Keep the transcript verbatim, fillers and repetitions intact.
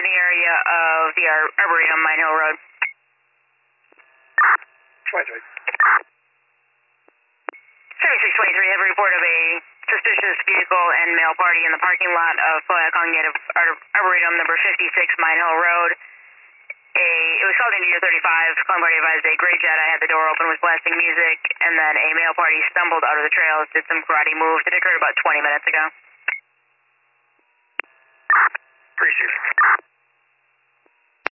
in the area of the Ar- Arboretum, Mine Hill Road. twenty-three. seventy-six twenty-three, have a report of a suspicious vehicle and male party in the parking lot of Coyoacán Native Ar- Arboretum, number fifty-six, Mine Hill Road. A, it was called into year thirty-five, calling party advised a gray Jetta had the door open, was blasting music, and then a male party stumbled out of the trails, did some karate moves. It occurred about twenty minutes ago. Appreciate it.